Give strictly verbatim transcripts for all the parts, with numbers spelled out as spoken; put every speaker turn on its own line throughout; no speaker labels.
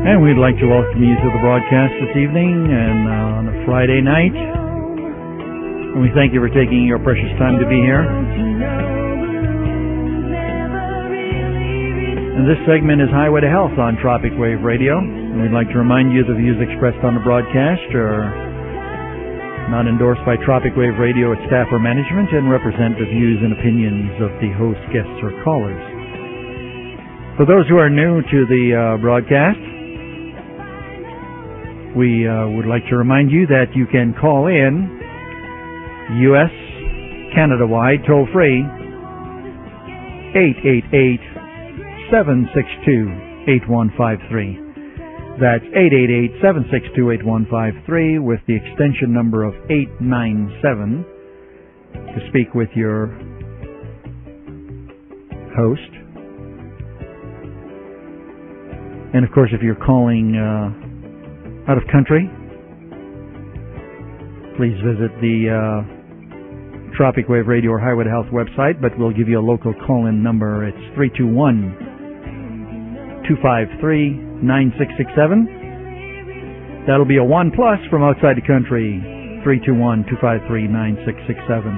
And we'd like to welcome you to the broadcast this evening and uh, on a Friday night. And we thank you for taking your precious time to be here. And this segment is Highway to Health on Tropic Wave Radio. And we'd like to remind you the views expressed on the broadcast are not endorsed by Tropic Wave Radio, its staff or management, and represent the views and opinions of the host, guests, or callers. For those who are new to the uh, broadcast, we uh, would like to remind you that you can call in U S, Canada-wide, toll-free, eight eight eight, seven six two, eight one five three. That's eight eight eight, seven six two, eight one five three with the extension number of eight nine seven to speak with your host. And, of course, if you're calling uh, out of country, please visit the uh, Tropic Wave Radio or Highway to Health website, but we'll give you a local call-in number. It's three two one, two five three, nine six six seven. That'll be a one plus from outside the country, three two one, two five three, nine six six seven.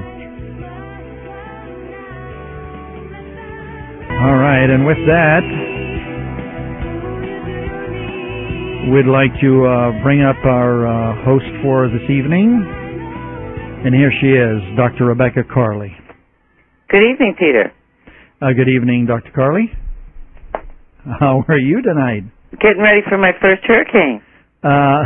All right, and with that, we'd like to uh, bring up our uh, host for this evening. And here she is, Doctor Rebecca Carley.
Good evening, Peter.
Uh, good evening, Doctor Carley. How are you tonight?
Getting ready for my first hurricane.
Uh,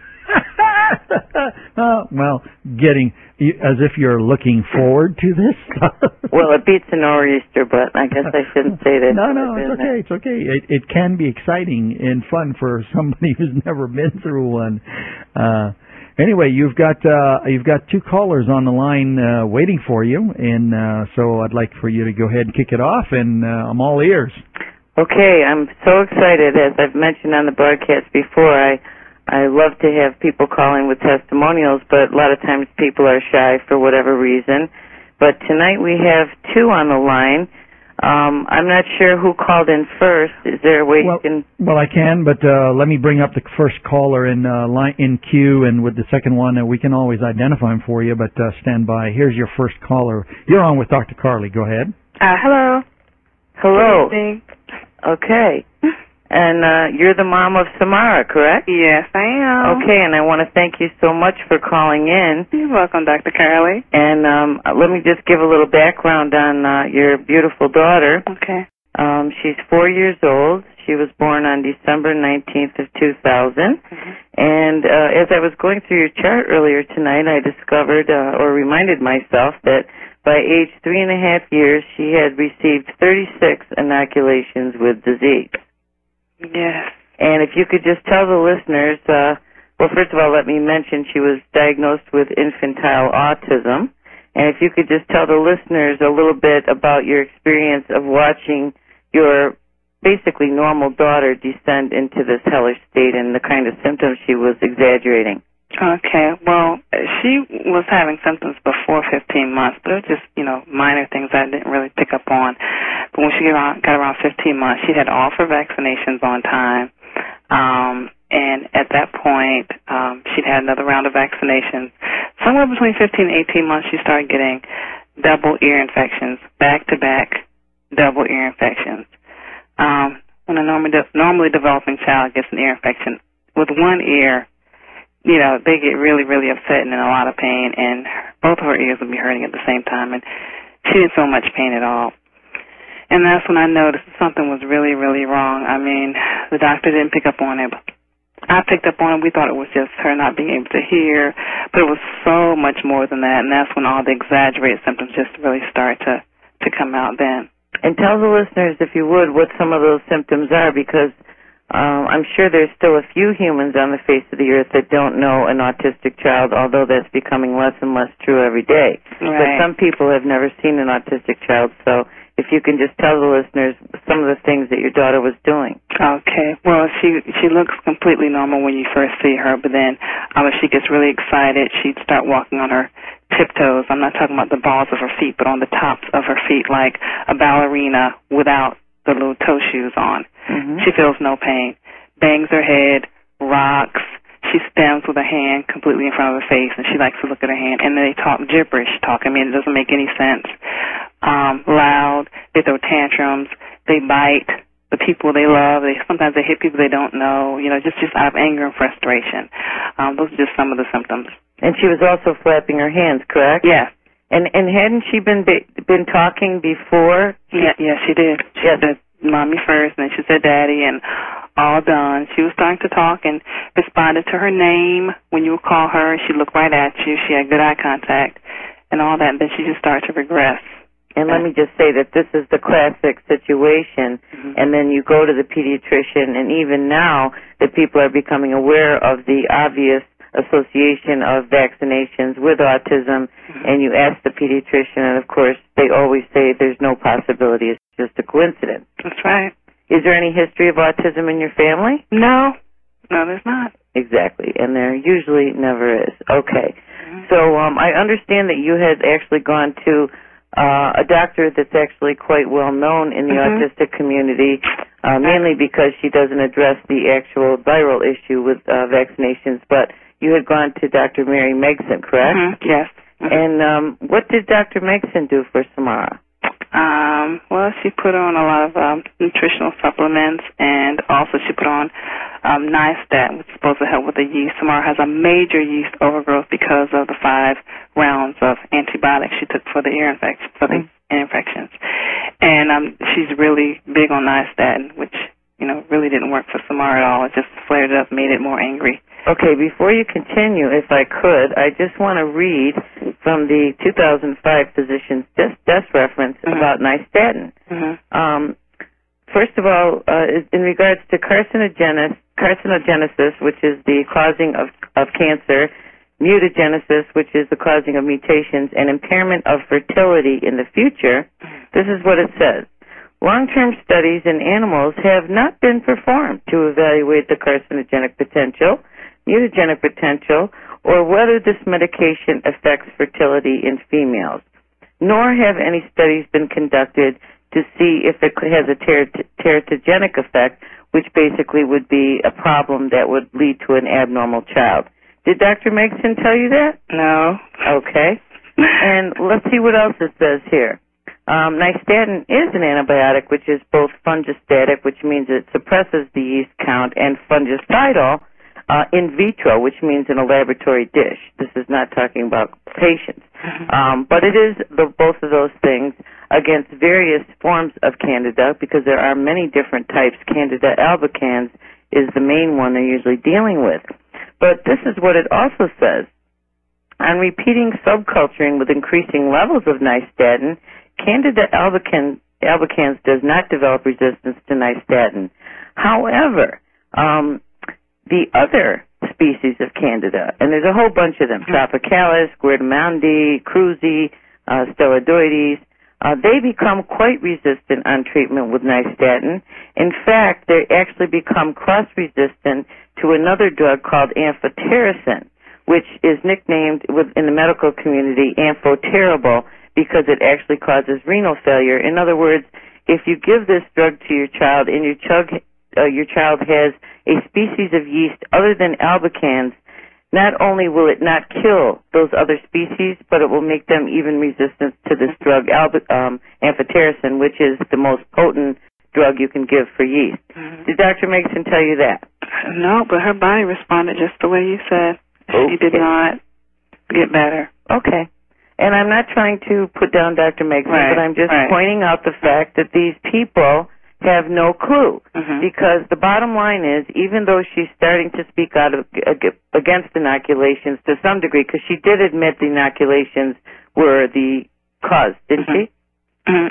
uh, well, getting, as if you're looking forward to this stuff.
Well, it beats a nor'easter, but I guess I shouldn't say that.
No, no, it's okay, it's okay. It, it can be exciting and fun for somebody who's never been through one. Uh, anyway, you've got uh, you've got two callers on the line uh, waiting for you, and uh, so I'd like for you to go ahead and kick it off, and uh, I'm all ears.
Okay, I'm so excited. As I've mentioned on the broadcast before, I I love to have people calling with testimonials, but a lot of times people are shy for whatever reason. But tonight we have two on the line. Um, I'm not sure who called in first. Is there a way
well,
you can...
Well, I can, but uh, let me bring up the first caller in uh, line in queue, and with the second one, uh, we can always identify him for you, but uh, stand by. Here's your first caller. You're on with Doctor Carley. Go ahead.
Uh, hello.
Hello.
Good evening.
Okay. And uh, you're the mom of Samara, correct?
Yes, I am.
Okay, and I want to thank you so much for calling in.
You're welcome, Doctor Carley.
And um, let me just give a little background on uh, your beautiful daughter.
Okay.
Um, she's four years old. She was born on December nineteenth of two thousand. Mm-hmm. And uh, as I was going through your chart earlier tonight, I discovered uh, or reminded myself that by age three and a half years, she had received thirty-six inoculations with disease.
Yes.
And if you could just tell the listeners, uh, well, first of all, let me mention she was diagnosed with infantile autism. And if you could just tell the listeners a little bit about your experience of watching your basically normal daughter descend into this hellish state and the kind of symptoms she was exaggerating.
Okay. Well, she was having symptoms before fifteen months, but it was just, you know, minor things I didn't really pick up on. But when she got around, got around fifteen months, she had all of her vaccinations on time. Um, and at that point, um, she'd had another round of vaccinations. Somewhere between fifteen and eighteen months, she started getting double ear infections, back-to-back double ear infections. Um, when a normally, de- normally developing child gets an ear infection, with one ear, you know, they get really, really upset and in a lot of pain, and both of her ears would be hurting at the same time, and she didn't feel much pain at all. And that's when I noticed something was really, really wrong. I mean, the doctor didn't pick up on it. I picked up on it. We thought it was just her not being able to hear, but it was so much more than that, and that's when all the exaggerated symptoms just really start to, to come out then.
And tell the listeners, if you would, what some of those symptoms are, because Um, I'm sure there's still a few humans on the face of the earth that don't know an autistic child, although that's becoming less and less true every day.
Right.
But some people have never seen an autistic child, so if you can just tell the listeners some of the things that your daughter was doing.
Okay. Well, she she looks completely normal when you first see her, but then um, if she gets really excited, she'd start walking on her tiptoes. I'm not talking about the balls of her feet, but on the tops of her feet, like a ballerina without the little toe shoes on.
Mm-hmm.
She feels no pain. bangs her head, rocks. She stamps with her hand completely in front of her face, and she likes to look at her hand. And then they talk gibberish talk. I mean, it doesn't make any sense. Um, loud. They throw tantrums. They bite the people they love. They sometimes they hit people they don't know. You know, just just out of anger and frustration. Um, those are just some of the symptoms.
And she was also flapping her hands, correct?
Yes.
And and hadn't she been been talking before?
Yeah, yeah, she did. She
yes.
said mommy first, and then she said daddy, and all done. She was starting to talk and responded to her name when you would call her. She looked right at you. She had good eye contact and all that. And then she just started to regress.
And let me just say that this is the classic situation. Mm-hmm. And then you go to the pediatrician, and even now that people are becoming aware of the obvious association of vaccinations with autism, mm-hmm. and you ask the pediatrician, and of course they always say there's no possibility, it's just a coincidence.
That's right.
Is there any history of autism in your family?
No. No, there's not.
Exactly, and there usually never is. Okay.
Mm-hmm.
So um, I understand that you had actually gone to uh, a doctor that's actually quite well known in the mm-hmm. autistic community, uh, mainly because she doesn't address the actual viral issue with uh, vaccinations, but you had gone to Doctor Mary Megson, correct?
Mm-hmm. Yes. Mm-hmm.
And um, what did Doctor Megson do for Samara?
Um, well, she put on a lot of um, nutritional supplements, and also she put on um, Nystat, which is supposed to help with the yeast. Samara has a major yeast overgrowth because of the five rounds of antibiotics she took for the ear infection, for the mm-hmm. infections. And um, she's really big on Nystat, which, you know, really didn't work for Samara at all. It just flared it up, made it more angry.
Okay, before you continue, if I could, I just want to read from the two thousand five Physician's Desk Reference mm-hmm. about Nystatin.
Mm-hmm.
Um, first of all, uh, in regards to carcinogenesis, carcinogenesis, which is the causing of, of cancer, mutagenesis, which is the causing of mutations, and impairment of fertility in the future, mm-hmm. this is what it says. Long-term studies in animals have not been performed to evaluate the carcinogenic potential, mutagenic potential, or whether this medication affects fertility in females. Nor have any studies been conducted to see if it has a ter- teratogenic effect, which basically would be a problem that would lead to an abnormal child. Did Doctor Megson tell you that?
No.
Okay. And let's see what else it says here. Um, Nystatin is an antibiotic which is both fungistatic, which means it suppresses the yeast count, and fungicidal, uh, in vitro, which means in a laboratory dish. This is not talking about patients. Mm-hmm. Um, but it is the, both of those things against various forms of Candida, because there are many different types. Candida albicans is the main one they're usually dealing with. But this is what it also says. On repeating subculturing with increasing levels of Nystatin, Candida albicans, albicans does not develop resistance to Nystatin. However, um, the other species of Candida, and there's a whole bunch of them, mm-hmm. Tropicalis, Guerdemondi, Cruzi, uh, Stelloidoides, uh, they become quite resistant on treatment with Nystatin. In fact, they actually become cross-resistant to another drug called amphotericin, which is nicknamed in the medical community amphoterrible, because it actually causes renal failure. In other words, if you give this drug to your child and your, chug, uh, your child has a species of yeast other than albicans, not only will it not kill those other species, but it will make them even resistant to this drug, alb- um, amphotericin, which is the most potent drug you can give for yeast. Mm-hmm. Did Doctor Megson tell you that?
No, but her body responded just the way you said.
Okay.
She did not get better.
Okay. And I'm not trying to put down Doctor Megson,
right,
but I'm just
right.
pointing out the fact that these people have no clue.
Mm-hmm.
Because the bottom line is, even though she's starting to speak out of, against inoculations to some degree, because she did admit the inoculations were the cause, didn't
mm-hmm.
she?
Mm-hmm.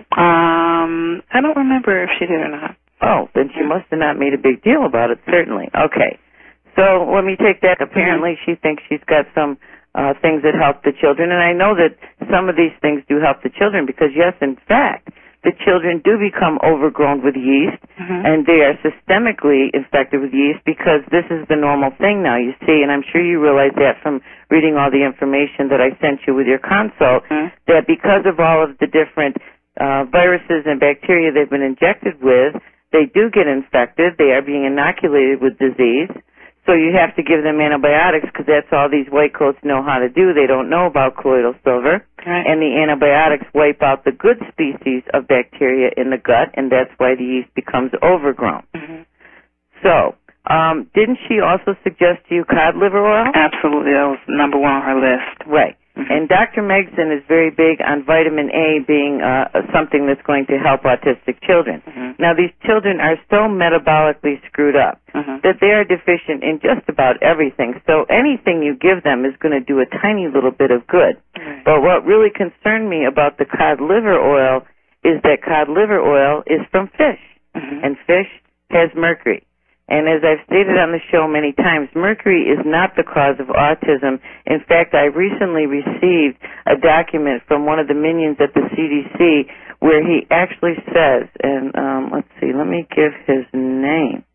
Um, I don't remember if she did or not.
Oh, then she must have not made a big deal about it, certainly. Okay. So let me take that. Apparently mm-hmm. she thinks she's got some uh, things that help the children, and I know that some of these things do help the children because, yes, in fact, the children do become overgrown with yeast,
mm-hmm.
and they are systemically infected with yeast because this is the normal thing now, you see, and I'm sure you realize that from reading all the information that I sent you with your consult,
mm-hmm.
that because of all of the different uh, viruses and bacteria they've been injected with, they do get infected. They are being inoculated with disease. So you have to give them antibiotics because that's all these white coats know how to do. They don't know about colloidal silver.
Right.
And the antibiotics wipe out the good species of bacteria in the gut, and that's why the yeast becomes overgrown.
Mm-hmm.
So, um, didn't she also suggest to you cod liver oil?
Absolutely. That was number one on her list.
Right.
Mm-hmm.
And Doctor Megson is very big on vitamin A being uh, something that's going to help autistic children.
Mm-hmm.
Now, these children are so metabolically screwed up
mm-hmm.
that they are deficient in just about everything. So anything you give them is going to do a tiny little bit of good.
Right.
But what really concerned me about the cod liver oil is that cod liver oil is from fish,
mm-hmm.
and fish has mercury. And as I've stated on the show many times, mercury is not the cause of autism. In fact, I recently received a document from one of the minions at the C D C where he actually says, and um, let's see, let me give his name.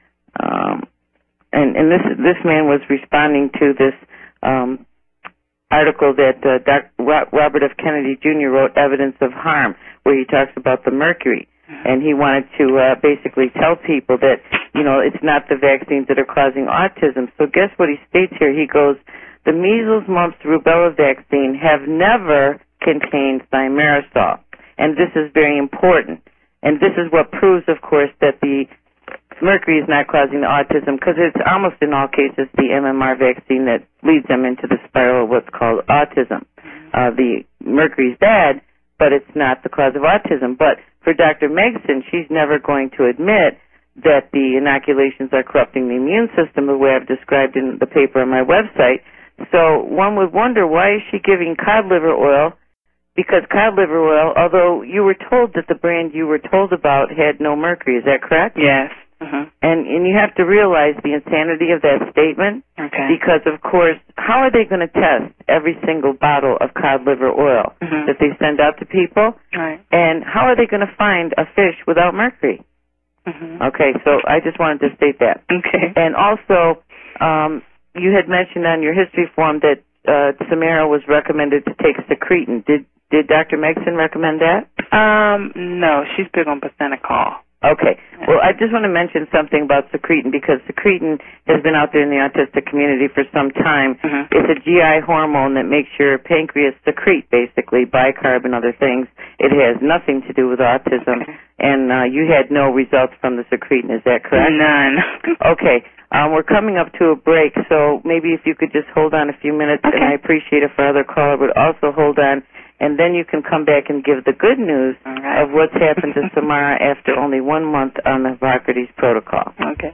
Um, and and this this man was responding to this um, article that uh, Doctor Robert F. Kennedy Junior wrote, Evidence of Harm, where he talks about the mercury. And he wanted to uh, basically tell people that, you know, it's not the vaccines that are causing autism. So guess what he states here? He goes, the measles, mumps, rubella vaccine have never contained thimerosal. And this is very important. And this is what proves, of course, that the mercury is not causing the autism, because it's almost in all cases the M M R vaccine that leads them into the spiral of what's called autism. Uh, the mercury is bad, but it's not the cause of autism. But for Doctor Megson, she's never going to admit that the inoculations are corrupting the immune system the way I've described in the paper on my website. So one would wonder, why is she giving cod liver oil? Because cod liver oil, although you were told that the brand you were told about had no mercury, is that correct?
Yes. Mm-hmm.
And and you have to realize the insanity of that statement.
Okay.
Because, of course, how are they going to test every single bottle of cod liver oil
mm-hmm.
that they send out to people?
Right.
And how are they going to find a fish without mercury?
Mm-hmm.
Okay, so I just wanted to state that.
Okay.
And also, um, you had mentioned on your history form that uh, Samara was recommended to take secretin. Did did Doctor Megson recommend that?
Um, no, she's big on Botanicol.
Okay. Well, I just want to mention something about secretin, because secretin has been out there in the autistic community for some time.
Mm-hmm.
It's a G I hormone that makes your pancreas secrete, basically, bicarb and other things. It has nothing to do with autism.
Okay.
And uh, you had no results from the secretin, is that correct?
None.
Okay. Um, we're coming up to a break, so maybe if you could just hold on a few minutes,
okay.
and I appreciate if our other caller would also hold on, and then you can come back and give the good news
right.
of what's happened to Samara after only one month on the Hippocrates protocol.
Okay.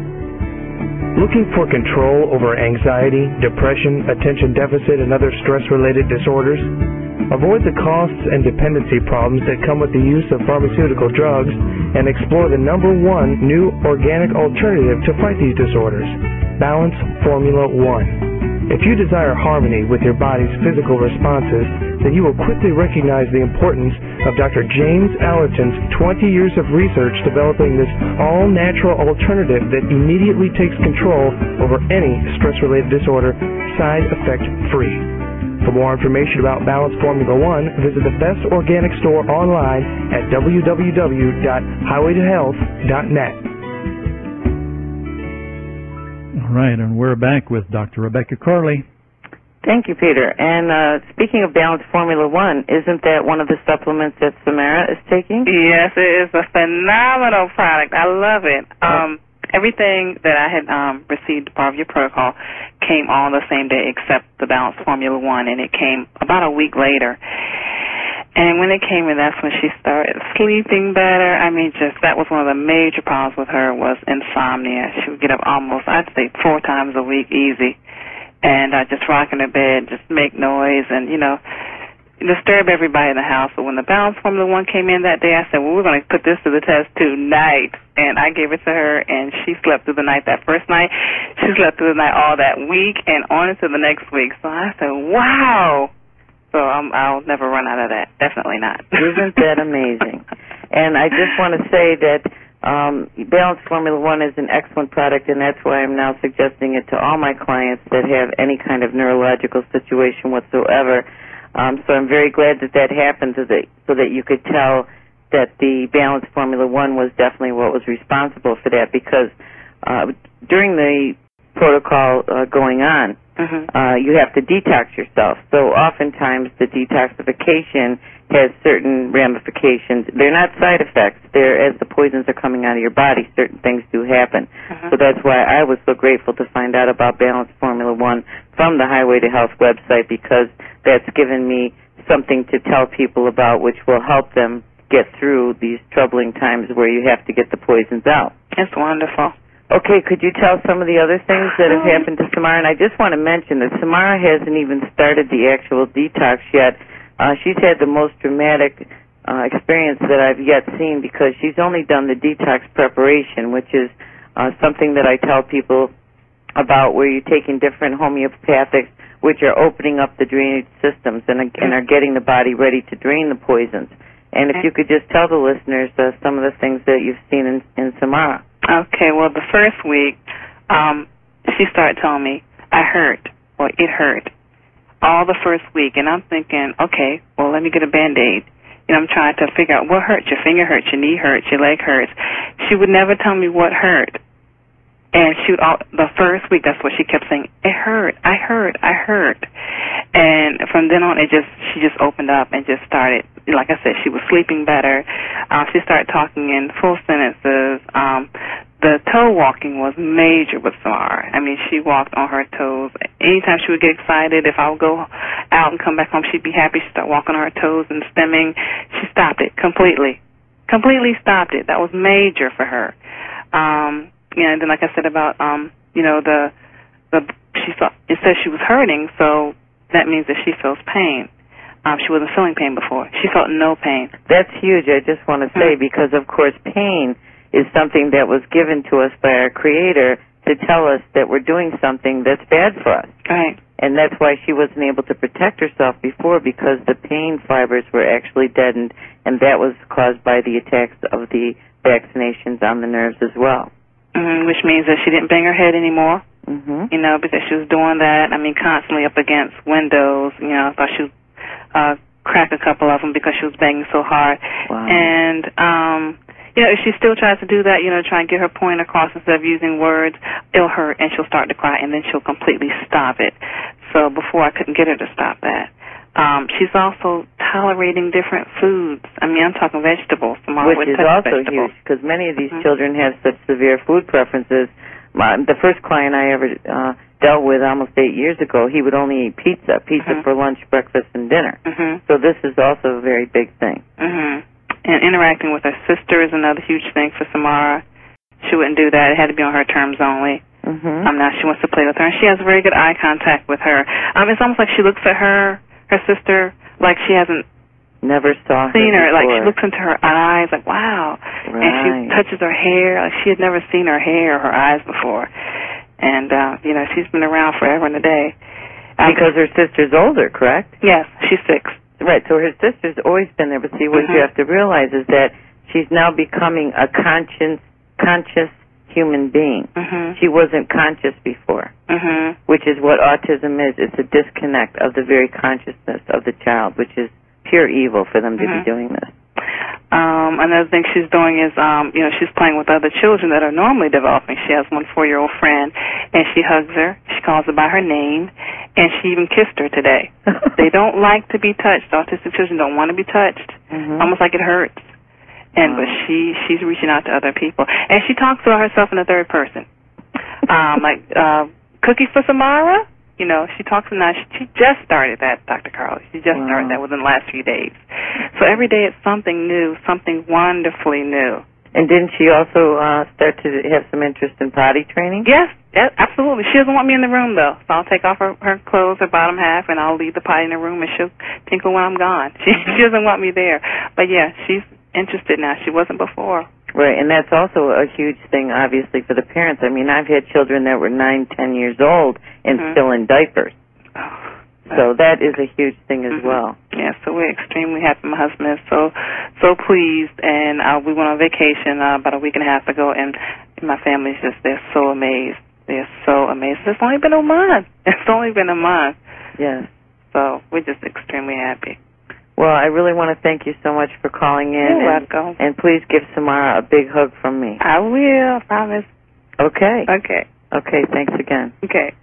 Looking for control over anxiety, depression, attention deficit, and other stress-related disorders? Avoid the costs and dependency problems that come with the use of pharmaceutical drugs, and explore the number one new organic alternative to fight these disorders, Balance Formula One. If you desire harmony with your body's physical responses, then you will quickly recognize the importance of Doctor James Allerton's twenty years of research developing this all-natural alternative that immediately takes control over any stress-related disorder, side effect free. For more information about Balance Formula One, visit the best organic store online at w w w dot highway to health dot net.
All right, and we're back with Doctor Rebecca Corley.
Thank you, Peter. And uh, speaking of Balance Formula One, isn't that one of the supplements that Samara is taking?
Yes, it is a phenomenal product. I love it. Um, everything that I had um, received part of your protocol came all the same day except the Balance Formula One, and it came about a week later. And when it came in, that's when she started sleeping better. I mean, just that was one of the major problems with her was insomnia. She would get up almost, I'd say, four times a week easy. And uh, just rock in her bed, just make noise and, you know, disturb everybody in the house. But when the Balance Formula One came in that day, I said, well, we're going to put this to the test tonight. And I gave it to her, and she slept through the night that first night. She slept through the night all that week and on into the next week. So I said, wow. So um, I'll never run out of that. Definitely not.
Isn't that amazing? And I just want to say that um, Balance Formula One is an excellent product, and that's why I'm now suggesting it to all my clients that have any kind of neurological situation whatsoever. Um, so I'm very glad that that happened so that, so that you could tell that the Balance Formula One was definitely what was responsible for that, because uh, during the protocol uh, going on, mm-hmm. uh, you have to detox yourself. So oftentimes the detoxification has certain ramifications. They're not side effects. They're, as the poisons are coming out of your body, certain things do happen. Mm-hmm. So that's why I was so grateful to find out about Balance Formula One from the Highway to Health website, because that's given me something to tell people about, which will help them get through these troubling times where you have to get the poisons out.
That's wonderful.
Okay, could you tell some of the other things that have happened to Samara? And I just want to mention that Samara hasn't even started the actual detox yet. Uh, she's had the most dramatic uh, experience that I've yet seen, because she's only done the detox preparation, which is uh, something that I tell people about, where you're taking different homeopathics, which are opening up the drainage systems and, and are getting the body ready to drain the poisons. And if you could just tell the listeners uh, some of the things that you've seen in, in Samara.
Okay, well, the first week, um, she started telling me, I hurt, or it hurt, all the first week. And I'm thinking, okay, well, let me get a Band-Aid. You know, I'm trying to figure out what hurts. Your finger hurts, your knee hurts, your leg hurts. She would never tell me what hurt. And she would, all, the first week, that's what she kept saying, it hurt, I hurt, I hurt. And from then on, it just, she just opened up and just started, like I said, she was sleeping better. Uh, she started talking in full sentences. Um, the toe walking was major with Samara. I mean, she walked on her toes. Anytime she would get excited, if I would go out and come back home, she'd be happy. She'd start walking on her toes and stimming. She stopped it completely. Completely stopped it. That was major for her. Um, you know, and then like I said about, um, you know, the, the, she thought, it says she was hurting, so that means that she feels pain. Um, she wasn't feeling pain before. She felt no pain.
That's huge, I just want to say, mm-hmm. because, of course, pain is something that was given to us by our Creator to tell us that we're doing something that's bad for us.
Right.
And that's why she wasn't able to protect herself before, because the pain fibers were actually deadened, and that was caused by the attacks of the vaccinations on the nerves as well.
Mm-hmm, which means that she didn't bang her head anymore.
Mm-hmm.
You know, because she was doing that, I mean, constantly up against windows. You know, I thought she would uh, crack a couple of them because she was banging so hard.
Wow.
And, um, you know, if she still tries to do that, you know, try and get her point across instead of using words, it'll hurt and she'll start to cry, and then she'll completely stop it. So before, I couldn't get her to stop that. Um, she's also tolerating different foods. I mean, I'm talking vegetables.
Which is also huge, because many of these mm-hmm. children have such severe food preferences. My, the first client I ever uh, dealt with almost eight years ago, he would only eat pizza, pizza mm-hmm. for lunch, breakfast, and dinner. Mm-hmm. So this is also a very big thing.
Mm-hmm. And interacting with her sister is another huge thing for Samara. She wouldn't do that. It had to be on her terms only. Mm-hmm. Um, now she wants to play with her, and she has very good eye contact with her. Um, it's almost like she looks at her, her sister, like she hasn't
never saw her
seen her.
before.
Like she looks into her eyes, like wow,
right.
and she touches her hair, like she had never seen her hair or her eyes before. And uh, you know, she's been around forever and a day.
Because um, her sister's older, correct?
Yes, she's six.
Right. So her sister's always been there. But see, what mm-hmm. you have to realize is that she's now becoming a conscious, conscious human being. Mm-hmm. She wasn't conscious before, mm-hmm. which is what autism is. It's a disconnect of the very consciousness of the child, which is pure evil for them to mm-hmm. be doing this.
Um, another thing she's doing is, um, you know, she's playing with other children that are normally developing. She has one four-year-old friend, and she hugs her. She calls her by her name, and she even kissed her today. They don't like to be touched. Autistic children don't want to be touched, mm-hmm. almost like it hurts. And but she she's reaching out to other people, and she talks about herself in the third person, um, like uh, cookie for Samara. You know, she talks now. She, she just started that, Doctor Carly. She just wow. started that within the last few days. So every day it's something new, something wonderfully new.
And didn't she also uh, start to have some interest in potty training?
Yes, yes, absolutely. She doesn't want me in the room, though. So I'll take off her, her clothes, her bottom half, and I'll leave the potty in the room, and she'll tinkle when I'm gone. She, she doesn't want me there. But, yeah, she's interested now. She wasn't before.
Right, and that's also a huge thing, obviously, for the parents. I mean, I've had children that were nine, ten years old and mm-hmm. still in diapers.
Oh,
so that is a huge thing as
mm-hmm.
well.
Yeah, so we're extremely happy. My husband is so, so pleased, and uh, we went on vacation uh, about a week and a half ago, and my family's just, they're so amazed. They're so amazed. It's only been a month. It's only been a month.
Yes.
So we're just extremely happy.
Well, I really want to thank you so much for calling in.
You're
and,
welcome.
And please give Samara a big hug from me.
I will, I promise.
Okay.
Okay.
Okay, thanks again.
Okay.